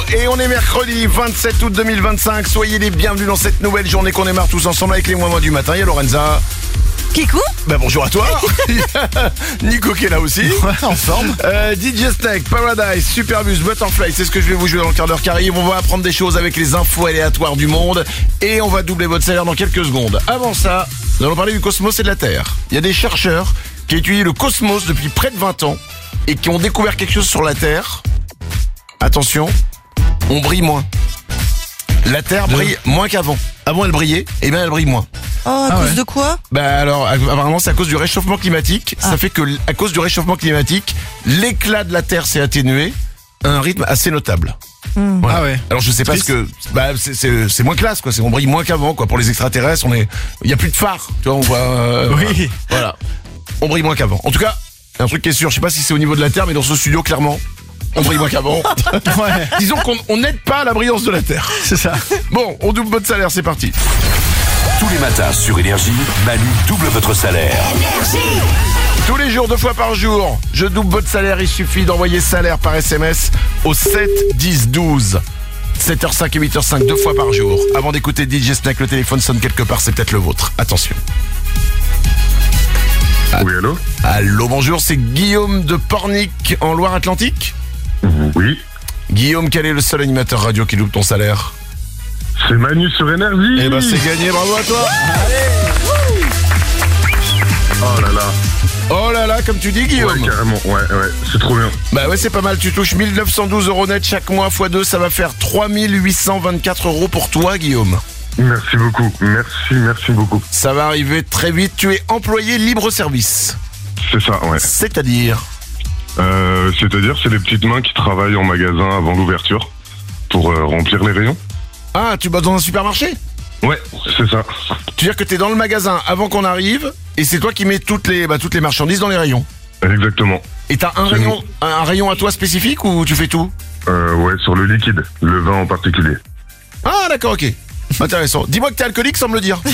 et on est mercredi 27 août 2025. Soyez les bienvenus dans cette nouvelle journée qu'on démarre tous ensemble avec les mois du matin. Il y a Lorenza. Kikou. Bonjour à toi. Nico qui est là aussi. Ouais, en forme. DJ Snake, Paradise, Superbus, Butterfly, c'est ce que je vais vous jouer dans le quart d'heure qui arrive. On va apprendre des choses avec les infos aléatoires du monde et on va doubler votre salaire dans quelques secondes. Avant ça, nous allons parler du cosmos et de la Terre. Il y a des chercheurs qui étudient le cosmos depuis près de 20 ans et qui ont découvert quelque chose sur la Terre. Attention, on brille moins. La Terre brille moins qu'avant. Avant elle brillait, et bien elle brille moins. Oh, à cause de quoi? Alors, apparemment, c'est à cause du réchauffement climatique. Ça fait que, à cause du réchauffement climatique, l'éclat de la Terre s'est atténué à un rythme assez notable. Voilà. Ah ouais. Alors, je sais pas c'est moins classe, quoi. On brille moins qu'avant, quoi. Pour les extraterrestres, il y a plus de phare. Tu vois, on voit, Oui. voilà. On brille moins qu'avant. En tout cas, un truc qui est sûr, je sais pas si c'est au niveau de la Terre, mais dans ce studio, clairement, on brille moins qu'avant. Ouais. Disons qu'on n'aide pas à la brillance de la Terre. C'est ça. Bon, on double votre salaire, c'est parti. Tous les matins sur Énergie, Manu double votre salaire. Tous les jours, 2 fois par jour, je double votre salaire. Il suffit d'envoyer salaire par SMS au 7 10 12. 7h05 et 8h05, 2 fois par jour. Avant d'écouter DJ Snake, le téléphone sonne quelque part, c'est peut-être le vôtre. Attention. Oui, allô? Allô, bonjour, c'est Guillaume de Pornic en Loire-Atlantique. Oui. Guillaume, quel est le seul animateur radio qui double ton salaire? C'est Manu sur Énergie. Eh ben c'est gagné, bravo à toi. Oh là là. Oh là là, comme tu dis, Guillaume. Ouais, carrément. Ouais, c'est trop bien. Bah ouais, c'est pas mal, tu touches 1912 € net chaque mois x 2, ça va faire 3824 € pour toi, Guillaume. Merci beaucoup. Merci beaucoup. Ça va arriver très vite, tu es employé libre-service. C'est ça, ouais. C'est-à-dire? C'est-à-dire, c'est les petites mains qui travaillent en magasin avant l'ouverture pour remplir les rayons. Ah, tu bosses dans un supermarché? Ouais, c'est ça. Tu veux dire que t'es dans le magasin avant qu'on arrive et c'est toi qui mets toutes les marchandises dans les rayons. Exactement. Et t'as un rayon à toi spécifique ou tu fais tout? Ouais, sur le liquide, le vin en particulier. Ah d'accord, ok. Intéressant. Dis-moi que t'es alcoolique sans me le dire.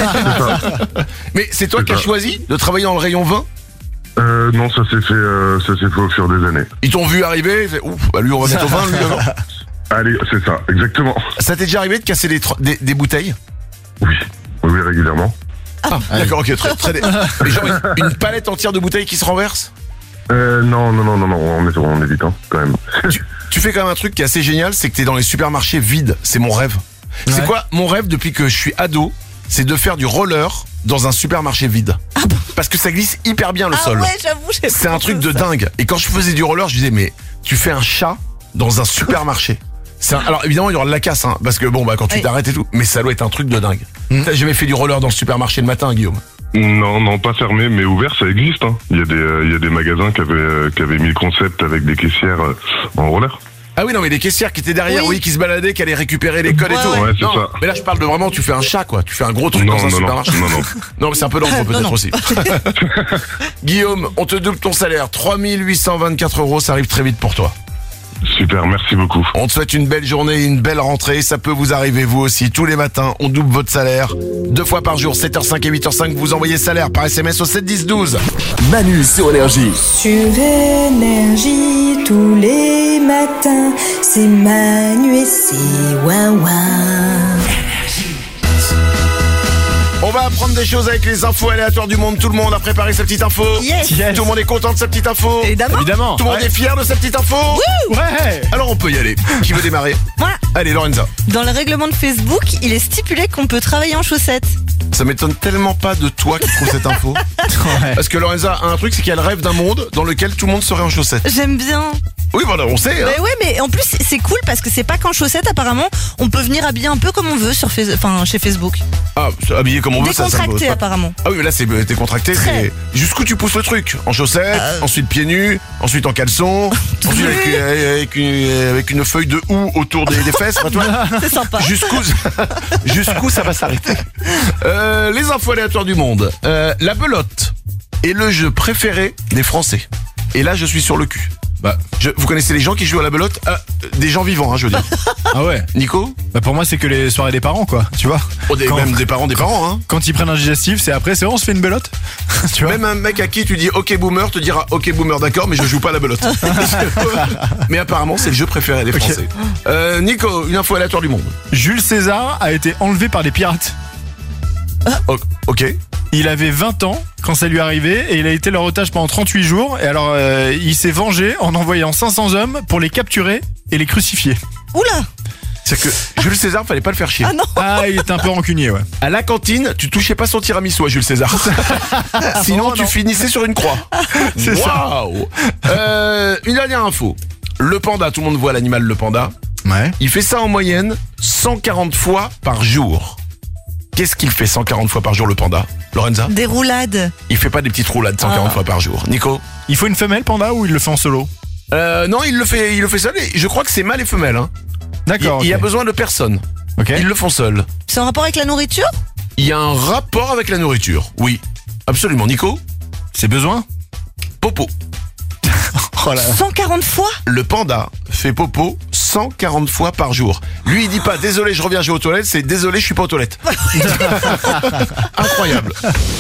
Mais c'est toi qui as choisi de travailler dans le rayon vin? Non, ça s'est fait au fur des années. Ils t'ont vu arriver, ils fait, ouf, bah lui on va mettre au vin, lui alors. Allez, c'est ça, exactement. Ça t'est déjà arrivé de casser des bouteilles? Oui, régulièrement. Ah, d'accord, ok, très Mais genre une palette entière de bouteilles qui se renverse? Non, on évite, hein, quand même. Tu fais quand même un truc qui est assez génial, c'est que t'es dans les supermarchés vides. C'est mon rêve. Ouais. C'est quoi mon rêve depuis que je suis ado? C'est de faire du roller dans un supermarché vide. Parce que ça glisse hyper bien le sol. Ouais, j'avoue, C'est un truc de dingue. Et quand je faisais du roller, je disais mais tu fais un chat dans un supermarché. Alors évidemment il y aura de la casse, hein, parce que quand tu t'arrêtes et tout, mais ça doit être un truc de dingue. T'as jamais fait du roller dans le supermarché le matin, Guillaume? Non, pas fermé, mais ouvert, ça existe. Hein. Il y a des magasins qui avaient mis le concept avec des caissières en roller. Ah oui, non, mais les caissières qui étaient derrière, Oui. qui se baladaient, qui allaient récupérer les codes et tout. Ouais, c'est Non, ça. mais là, je parle de vraiment, tu fais un chat, quoi. Tu fais un gros truc dans un supermarché. Non. Non, mais c'est un peu dangereux peut-être non. aussi. Guillaume, on te double ton salaire. 3824 €, ça arrive très vite pour toi. Super, merci beaucoup. On te souhaite une belle journée, une belle rentrée. Ça peut vous arriver, vous aussi. Tous les matins, on double votre salaire. 2 fois par jour, 7h05 et 8h05. Vous envoyez salaire par SMS au 7 10 12. Manu sur Énergie. Sur Énergie, tous les matins, c'est Manu et c'est Wawa. On va apprendre des choses avec les infos aléatoires du monde. Tout le monde a préparé sa petite info. Yes. Yes. Tout le monde est content de sa petite info. Évidemment. Tout le monde est fier de sa petite info. Ouais. Alors on peut y aller. Qui veut démarrer? Moi, Allez, Lorenza. dans le règlement de Facebook, il est stipulé qu'on peut travailler en chaussettes. Ça m'étonne tellement pas de toi qui trouve cette info. Ouais. Parce que Lorenza a un truc, c'est qu'elle rêve d'un monde dans lequel tout le monde serait en chaussettes. J'aime bien. Oui, voilà, on sait. Hein. Mais ouais, mais en plus c'est cool parce que c'est pas qu'en chaussettes apparemment. On peut venir habiller un peu comme on veut chez Facebook. Ah, habillé comme on veut, ça me Décontracté pose pas. apparemment. Ah oui, mais là, t'es contracté. Très. Jusqu'où tu pousses le truc? En chaussettes, ensuite pieds nus, ensuite en caleçon, ensuite avec une feuille de houx autour des fesses. Enfin, toi, C'est sympa. jusqu'où ça va s'arrêter? Les infos aléatoires du monde. La belote est le jeu préféré des Français. Et là, je suis sur le cul. Vous connaissez les gens qui jouent à la belote? Des gens vivants, je veux dire. Ah ouais. Nico? Bah pour moi c'est que les soirées des parents quoi, tu vois. Même des parents, hein. Quand ils prennent un digestif, c'est après, c'est on se fait une belote. Tu vois. Même un mec à qui tu dis OK boomer te dira OK boomer, d'accord, mais je joue pas à la belote. Mais apparemment c'est le jeu préféré des Français. Nico, une info aléatoire du monde. Jules César a été enlevé par des pirates. Ok. Il avait 20 ans quand ça lui est arrivé et il a été leur otage pendant 38 jours. Et alors, il s'est vengé en envoyant 500 hommes pour les capturer et les crucifier. Oula. C'est que Jules César, fallait pas le faire chier. Ah non. Ah, il était un peu rancunier, ouais. À la cantine, tu touchais pas son tiramisu à Jules César. Sinon, tu finissais sur une croix. C'est ça. Waouh. Une dernière info. Le panda, tout le monde voit l'animal, le panda. Ouais. Il fait ça en moyenne 140 fois par jour. Qu'est-ce qu'il fait 140 fois par jour, le panda, Lorenza? Des roulades. Il fait pas des petites roulades 140 fois par jour. Nico? Il faut une femelle panda ou il le fait en solo? Non, il le fait seul. Et je crois que c'est mâle et femelle. Hein. D'accord. Il y a ok. besoin de personne. Ok. Ils le font seuls. C'est en rapport avec la nourriture? Il y a un rapport avec la nourriture. Oui, absolument. Nico? C'est besoin? Popo. Oh là. 140 fois? Le panda fait popo 140 fois par jour. Lui, il dit pas désolé, je reviens, j'ai aux toilettes, c'est désolé, je suis pas aux toilettes. Incroyable.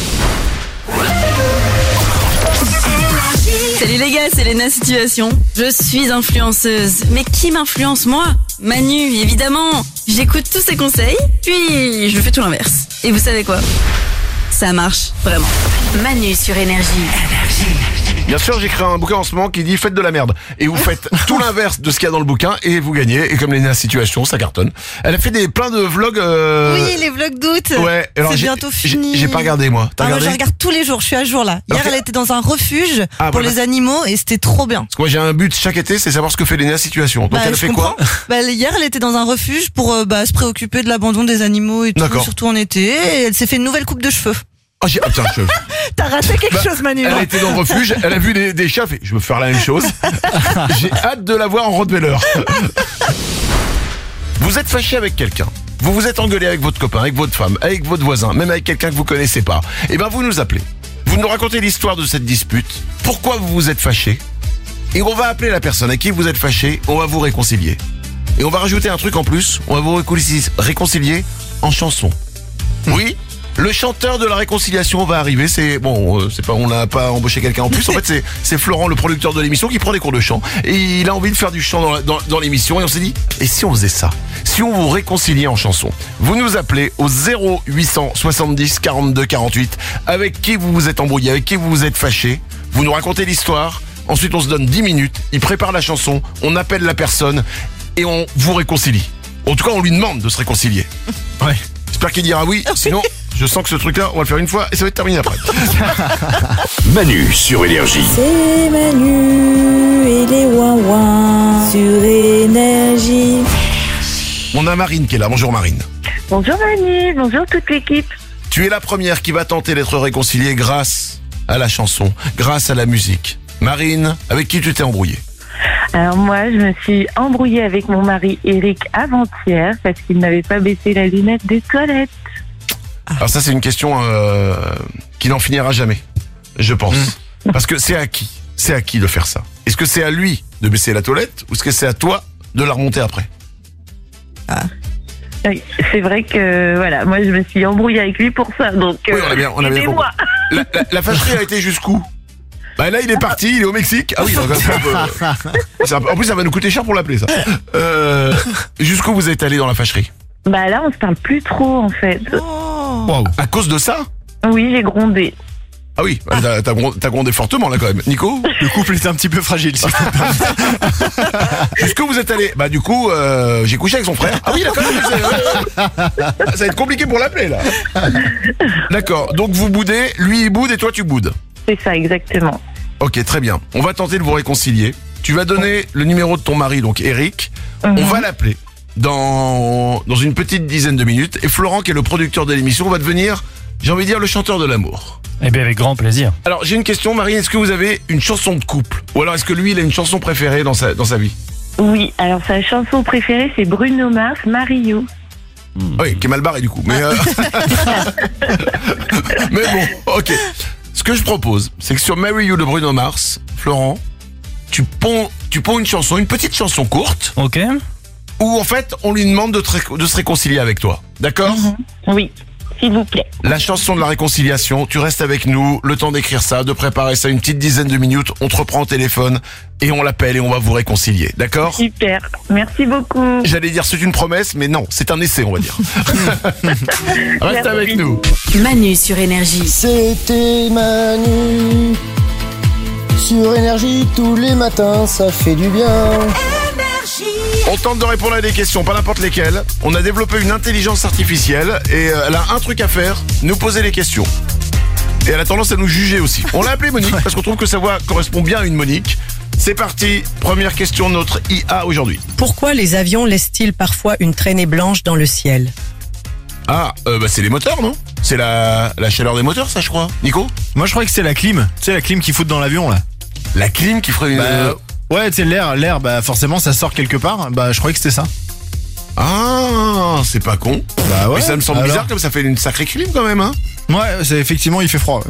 Salut les gars, c'est Léna Situation. Je suis influenceuse. Mais qui m'influence moi? Manu, évidemment. J'écoute tous ses conseils, puis je fais tout l'inverse. Et vous savez quoi? Ça marche, vraiment. Manu sur Énergie. Bien sûr, j'écris un bouquin en ce moment qui dit faites de la merde. Et vous faites tout l'inverse de ce qu'il y a dans le bouquin et vous gagnez. Et comme Léna Situation, ça cartonne. Elle a fait plein de vlogs. Oui, les vlogs d'août. Ouais, alors c'est bientôt fini. J'ai pas regardé moi. T'as Moi, regardé? je regarde tous les jours, je suis à jour là. Hier, Ok. elle était dans un refuge pour voilà. les animaux et c'était trop bien. Parce que moi j'ai un but chaque été, c'est savoir ce que fait Léna Situation. Donc elle a je fait quoi? comprends. Hier, elle était dans un refuge pour se préoccuper de l'abandon des animaux et tout, D'accord. surtout en été. Et elle s'est fait une nouvelle coupe de cheveux. Oh, tiens, T'as raté quelque chose, Manu. elle a été dans le refuge, elle a vu des chats, et je veux faire la même chose. J'ai hâte de la voir en Rottweiler. Vous êtes fâché avec quelqu'un. Vous vous êtes engueulé avec votre copain, avec votre femme, avec votre voisin, même avec quelqu'un que vous connaissez pas. Et ben vous nous appelez. Vous nous racontez l'histoire de cette dispute. Pourquoi vous vous êtes fâché? Et on va appeler la personne à qui vous êtes fâché. On va vous réconcilier. Et on va rajouter un truc en plus. On va vous réconcilier en chanson. Oui. Le chanteur de la réconciliation va arriver. On n'a pas embauché quelqu'un en plus. En fait, c'est Florent, le producteur de l'émission, qui prend des cours de chant. Et il a envie de faire du chant dans l'émission. Et on s'est dit, et si on faisait ça? Si on vous réconciliait en chanson? Vous nous appelez au 0800 70 42 48. Avec qui vous vous êtes embrouillé? Avec qui vous vous êtes fâché? Vous nous racontez l'histoire. Ensuite, on se donne 10 minutes. Il prépare la chanson. On appelle la personne. Et on vous réconcilie. En tout cas, on lui demande de se réconcilier. Ouais. J'espère qu'il dira oui. Sinon, je sens que ce truc-là, on va le faire une fois et ça va être terminé après. Manu sur Énergie. C'est Manu et les ouin-ouin sur Énergie. On a Marine qui est là. Bonjour Marine. Bonjour Manu, bonjour toute l'équipe. Tu es la première qui va tenter d'être réconciliée grâce à la chanson, grâce à la musique. Marine, avec qui tu t'es embrouillée? Alors moi, je me suis embrouillée avec mon mari Eric avant-hier parce qu'il n'avait pas baissé la lunette des toilettes. Alors ça, c'est une question qui n'en finira jamais, je pense. Parce que c'est à qui? C'est à qui de faire ça? Est-ce que c'est à lui de baisser la toilette ou est-ce que c'est à toi de la remonter après? Oui, c'est vrai que voilà, moi je me suis embrouillée avec lui pour ça, donc Oui, on a bien compris. aidez-moi. La fâcherie a été jusqu'où? Bah là, il est parti, il est au Mexique. Ah oui, donc, en plus, ça va nous coûter cher pour l'appeler, ça. Jusqu'où vous êtes allé dans la fâcherie? Bah là, on se parle plus trop en fait. Oh. Waouh. À cause de ça? Oui, j'ai grondé. Ah oui, t'as grondé fortement là quand même. Nico? Le couple était un petit peu fragile. Si Jusqu'où vous êtes allé? Bah du coup, j'ai couché avec son frère. Ah oui, d'accord. Ça va être compliqué pour l'appeler là. D'accord, donc vous boudez, lui il boude et toi tu boudes. C'est ça, exactement. Ok, très bien. On va tenter de vous réconcilier. Tu vas donner le numéro de ton mari, donc Eric. On va l'appeler dans une petite dizaine de minutes. Et Florent, qui est le producteur de l'émission, va devenir, j'ai envie de dire, le chanteur de l'amour. Eh bien, avec grand plaisir. Alors, j'ai une question, Marine. Est-ce que vous avez une chanson de couple? Ou alors, est-ce que lui, il a une chanson préférée dans sa vie? Oui, alors sa chanson préférée, c'est Bruno Mars, Marry You. Oui, qui est mal barré du coup. Mais bon, ok. Ce que je propose, c'est que sur Marry You de Bruno Mars, Florent, tu ponds une chanson, une petite chanson courte, Ok. où en fait on lui demande de se réconcilier avec toi. D'accord ? Oui, s'il vous plaît. La chanson de la réconciliation, tu restes avec nous, le temps d'écrire ça, de préparer ça une petite dizaine de minutes, on te reprend au téléphone et on l'appelle et on va vous réconcilier. D'accord ? Super. Merci beaucoup. J'allais dire c'est une promesse, mais non, c'est un essai on va dire. Reste avec nous. Manu sur Énergie. C'était Manu sur Énergie tous les matins, ça fait du bien. On tente de répondre à des questions, pas n'importe lesquelles. On a développé une intelligence artificielle et elle a un truc à faire, nous poser les questions. Et elle a tendance à nous juger aussi. On l'a appelée Monique parce qu'on trouve que sa voix correspond bien à une Monique. C'est parti, première question de notre IA aujourd'hui. Pourquoi les avions laissent-ils parfois une traînée blanche dans le ciel? C'est les moteurs, non ? C'est la chaleur des moteurs, ça je crois. Nico ? Moi je crois que c'est la clim. Tu sais la clim qu'ils foutent dans l'avion là. La clim qui ferait une... Ouais, tu sais l'air, bah forcément ça sort quelque part. Bah je croyais que c'était ça. Ah, c'est pas con. Bah ouais. Mais ça me semble bizarre comme ça fait une sacrée clim quand même, hein. Ouais, c'est effectivement il fait froid.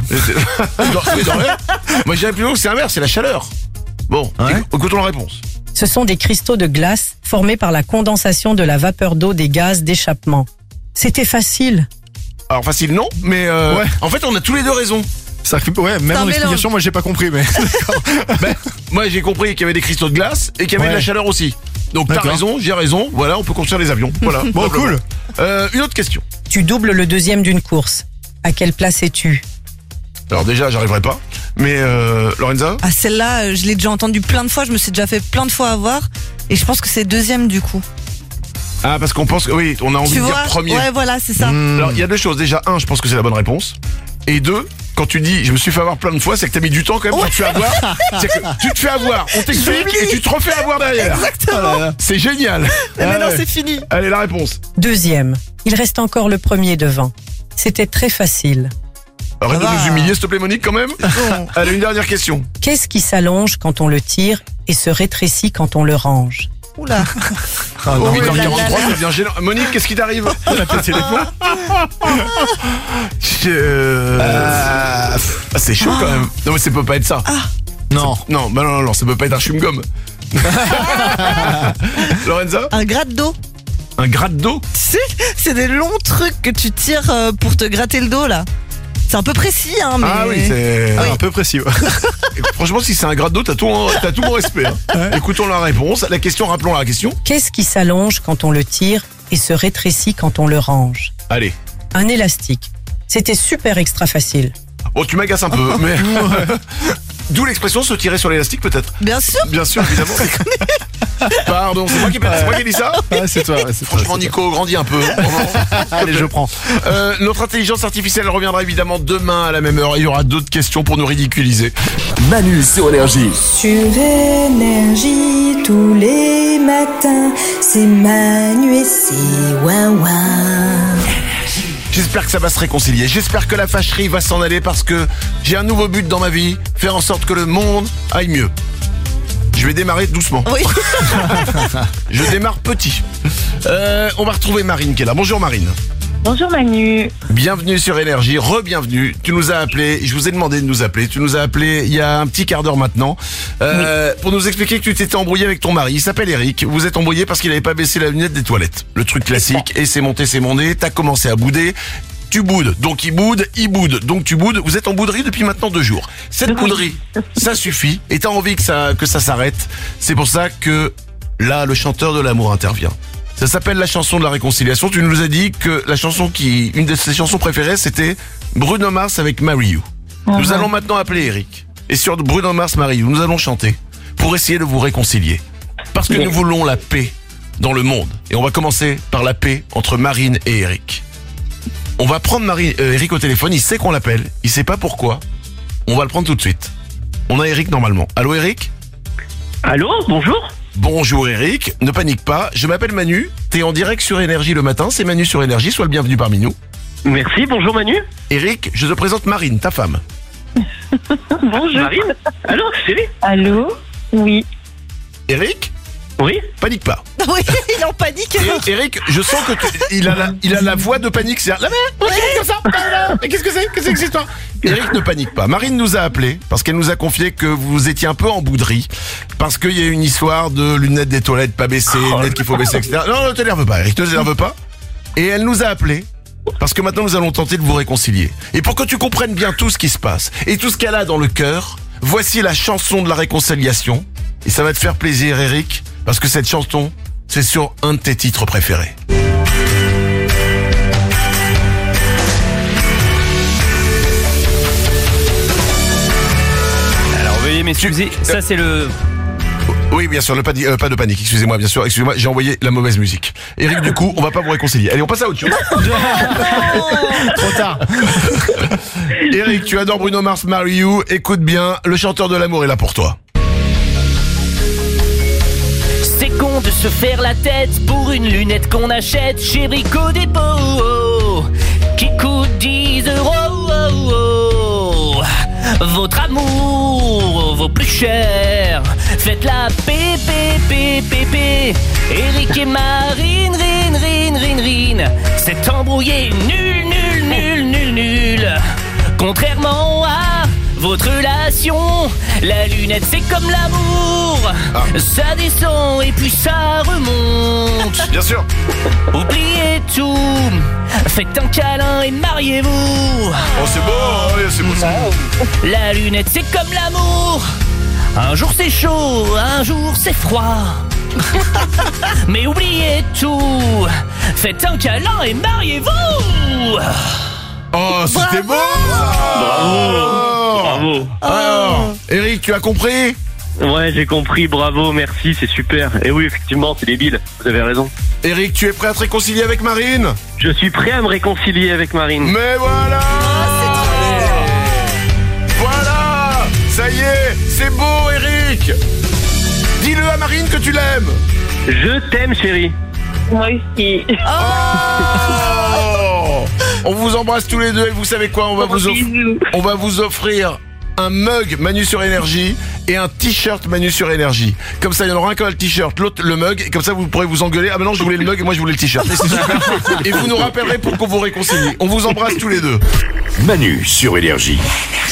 Moi j'irais plus loin que c'est inverse, c'est la chaleur. Bon, écoutons la réponse. Ce sont des cristaux de glace formés par la condensation de la vapeur d'eau des gaz d'échappement. C'était facile. Alors facile non, mais en fait on a tous les deux raison. Ça, ouais, même un en explication, mélange. moi j'ai pas compris, mais d'accord. Moi j'ai compris qu'il y avait des cristaux de glace et qu'il y avait de la chaleur aussi. Donc t'as D'accord. raison, j'ai raison, voilà, on peut construire les avions. Voilà. Bon, cool. Une autre question. Tu doubles le deuxième d'une course. À quelle place es-tu? Alors déjà j'arriverai pas, mais Lorenza ? Ah, celle-là, je l'ai déjà entendue plein de fois, je me suis déjà fait plein de fois avoir. Et je pense que c'est deuxième du coup. Ah parce qu'on pense que oui, on a envie Tu de vois? dire premier. Ouais, voilà, c'est ça. Alors il y a deux choses, déjà un, je pense que c'est la bonne réponse. Et deux, quand tu dis je me suis fait avoir plein de fois, c'est que t'as mis du temps quand même pour te faire avoir. C'est que tu te fais avoir, on t'explique et tu te refais avoir derrière. Exactement. C'est génial. Et maintenant, ouais. c'est fini. Allez, la réponse. Deuxième. Il reste encore le premier devant. C'était très facile. Arrête de va. nous humilier, s'il te plaît, Monique, quand même. Allez, une dernière question. Qu'est-ce qui s'allonge quand on le tire et se rétrécit quand on le range? Oula. Ah, non, 8h43, ça devient gênant. Monique, qu'est-ce qui t'arrive? on a pété les plombs. C'est chaud quand même. Non, mais ça peut pas être ça. Non. Non, ça peut pas être un chewing-gum. Lorenza? Un gratte d'eau. Un gratte d'eau? Tu sais, c'est des longs trucs que tu tires pour te gratter le dos là. C'est un peu précis, hein, mais. Ah oui, c'est Un peu précis. Ouais. Franchement, si c'est un gratte d'eau, t'as tout mon respect. Hein. Écoutons la réponse. La question, rappelons la question. Qu'est-ce qui s'allonge quand on le tire et se rétrécit quand on le range? Allez. Un élastique. C'était super extra facile. Bon, tu m'agaces un peu, mais. D'où l'expression se tirer sur l'élastique, peut-être. Bien sûr. Bien sûr, évidemment. Pardon, c'est moi qui ai dit ça. Ouais, c'est toi. Ouais, c'est toi, Franchement, c'est Nico, grandis un peu. toi. Allez, je prends. Notre intelligence artificielle reviendra évidemment demain à la même heure. Il y aura d'autres questions pour nous ridiculiser. Manu sur Énergie. Sur Énergie tous les matins, c'est Manu et c'est Wawa. J'espère que ça va se réconcilier. J'espère que la fâcherie va s'en aller parce que j'ai un nouveau but dans ma vie. Faire en sorte que le monde aille mieux. Je vais démarrer doucement. Oui. Je démarre petit. On va retrouver Marine qui est là. Bonjour Marine. Bonjour Manu. Bienvenue sur Énergie, re-bienvenue. Tu nous as appelé, je vous ai demandé de nous appeler. Tu nous as appelé il y a un petit quart d'heure maintenant pour nous expliquer que tu t'étais embrouillé avec ton mari. Il s'appelle Eric. Vous êtes embrouillé parce qu'il n'avait pas baissé la lunette des toilettes. Le truc classique. Et c'est monté. T'as commencé à bouder. Tu boudes, donc il boude, donc tu boudes. Vous êtes en bouderie depuis maintenant 2 jours. Cette bouderie, ça suffit. Et t'as envie que ça s'arrête. C'est pour ça que là, le chanteur de l'amour intervient. Ça s'appelle la chanson de la réconciliation. Tu nous as dit que une de ses chansons préférées, c'était Bruno Mars avec Marry You. Nous allons maintenant appeler Eric. Et sur Bruno Mars, Marry You, nous allons chanter pour essayer de vous réconcilier. Parce que nous voulons la paix dans le monde. Et on va commencer par la paix entre Marine et Eric. On va prendre Eric au téléphone, il sait qu'on l'appelle, il sait pas pourquoi. On va le prendre tout de suite. On a Eric normalement. Allô Eric? Allô, bonjour. Bonjour Eric, ne panique pas, je m'appelle Manu, t'es en direct sur Énergie le matin, c'est Manu sur Énergie, sois le bienvenu parmi nous. Merci, bonjour Manu. Eric, je te présente Marine, ta femme. Bonjour. Marine. Allô, chérie. Allô? Oui. Eric, Oui. Panique pas. Oui, il est en panique. Et Eric, je sens que il a la voix de panique. C'est la merde, comme ça. Mais qu'est-ce que c'est? Qu'est-ce que c'est que cette histoire? Eric ne panique pas. Marine nous a appelé parce qu'elle nous a confié que vous étiez un peu en bouderie parce qu'il y a une histoire de lunettes des toilettes pas baissées, lunettes qu'il faut baisser, etc. Non, ne t'énerve pas, Eric, ne t'énerve pas. Et elle nous a appelé parce que maintenant nous allons tenter de vous réconcilier. Et pour que tu comprennes bien tout ce qui se passe et tout ce qu'elle a dans le cœur, voici la chanson de la réconciliation. Et ça va te faire plaisir, Eric, parce que cette chanson, c'est sur un de tes titres préférés. Alors veuillez m'excuser, ça c'est le... Oui, bien sûr, pas de panique, excusez-moi, bien sûr, excusez-moi, j'ai envoyé la mauvaise musique. Eric, du coup, on va pas vous réconcilier. Allez, on passe à autre chose. Trop tard. Eric, tu adores Bruno Mars, Marry You, écoute bien, le chanteur de l'amour est là pour toi. C'est con de se faire la tête pour une lunette qu'on achète chez Brico Dépôt, qui coûte 10 €. Votre amour vaut plus cher. Faites la pépé. Eric et Marine, rin. C'est embrouillé, nul. Contrairement à votre relation, la lunette c'est comme l'amour. Ça descend et puis ça remonte. Bien sûr. Oubliez tout, faites un câlin et mariez-vous. Oh c'est beau, oui, c'est beau ça. La lunette c'est comme l'amour. Un jour c'est chaud, un jour c'est froid. Mais oubliez tout, faites un câlin et mariez-vous. Oh, c'était beau. Bravo. Alors, Eric, tu as compris? Ouais, j'ai compris, bravo, merci, c'est super. Et oui, effectivement, c'est débile, vous avez raison. Eric, tu es prêt à te réconcilier avec Marine? Je suis prêt à me réconcilier avec Marine. Mais voilà. Voilà. Ça y est, c'est beau, Eric. Dis-le à Marine que tu l'aimes. Je t'aime, chérie. Moi aussi. Oh. On vous embrasse tous les deux et vous savez quoi, on va vous offrir un mug Manu sur Énergie et un t-shirt Manu sur Énergie. Comme ça, il y en aura un qui aura le t-shirt, l'autre le mug, et comme ça vous pourrez vous engueuler. Ah mais non, je voulais le mug et moi je voulais le t-shirt. Et c'est super. Et vous nous rappellerez pour qu'on vous réconcilie. On vous embrasse tous les deux. Manu sur Énergie.